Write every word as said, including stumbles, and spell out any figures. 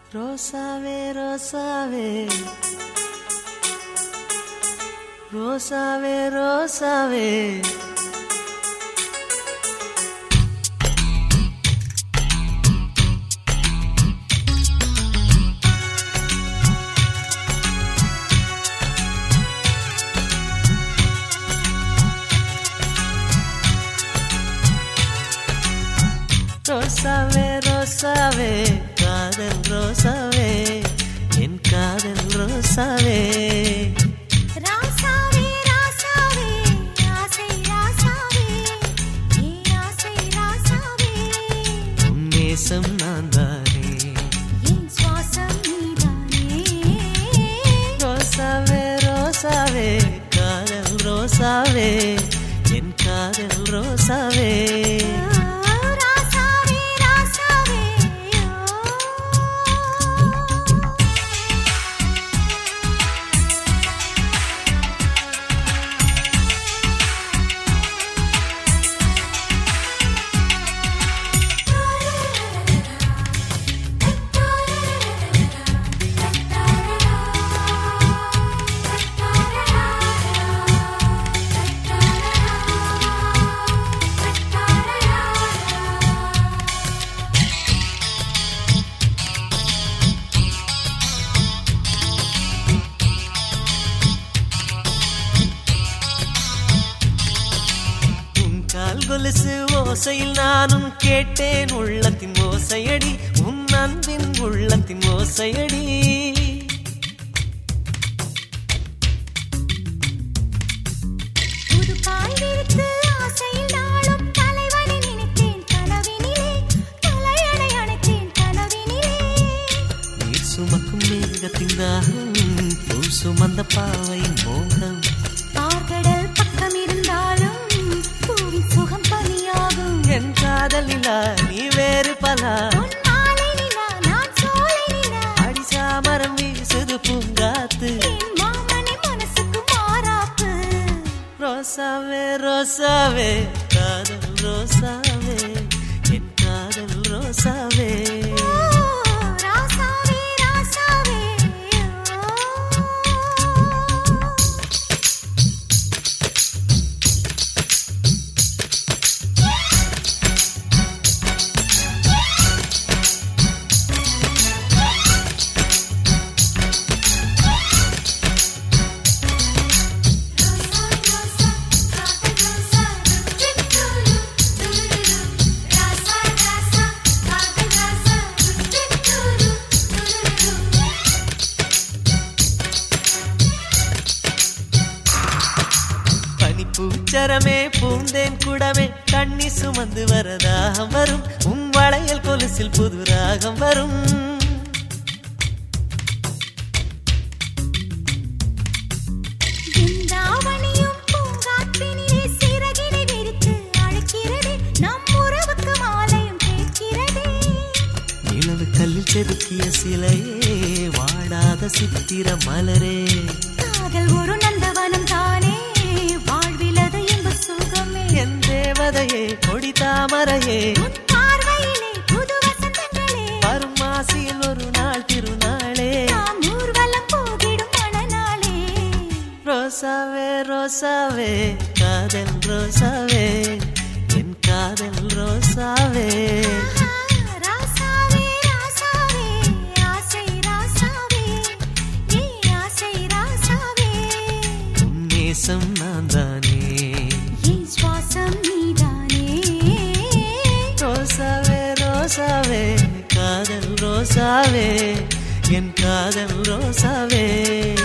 ரோசாவே ரோசாவே ரோசாவே ரோசாவே ரோசாவே ரோசாவே காதல் ரோசாவே என் காதல் ரோசாவே ராசாவே ராசாவே ஆசை ராசாவே நீ ஆசை ராசாவே உன் நேசம் நான் தானே என் சுவாசம் நீதானே ரோசாவே ரோசாவே காதல் ரோசாவே என் காதல் ரோசாவே கொலுசு ஓசையில் நானும் கேட்டேன் உள்ளத்தின் ஓசையடி உன் அன்பின் உள்ளத்தின் ஓசையடி புது பாய் விரித்து ஆசையில் நாளும் தலைவனை நினைத்தேன் கனவினிலே தலையணை அணைத்தேன் கனவினிலே நீர் சுமக்கும் மேகத்தின் தாகம் பூ சுமந்த பாவையின் மோகம் பார்கடல் பக்கம் இருந்தாலும் சுகம் பனியாகும் என் காதலிலா நீ வேறு பலா அடிசாமரம் வீசுது பூங்காத்து மாமனை மனசுக்கு மாறாப்பு ரோசாவே ரோசாவே காதல் ரோசாவே என் காதல் ரோசாவே பூச்சரமே பூந்தேன் குடமே தண்ணி சுமந்து வரதாகம் வரும் உம் வளையல் கொலுசில் புது ராகம் வரும் நிலவு கல்லில் செதுக்கிய சிலையே வாடாத சித்திர மலரே காதல் ஒரு நந்தவனம் தானே வாழ்விலது இன்ப சுகமே என் தேவதையே கொடி தாமரையே பார்வையிலே புது வசந்தங்களே வரும் மாசியில் ஒரு நாள் திருநாளே நாம் ஊர்வலம் போகிடும் மணநாளே ரோசாவே ரோசாவே காதல் ரோசாவே என் காதல் ரோசாவே நேசம் நான் தானே என் சுவாசம் நீதானே ரோசாவே ரோசாவே காதல் ரோசாவே என் காதல் ரோசாவே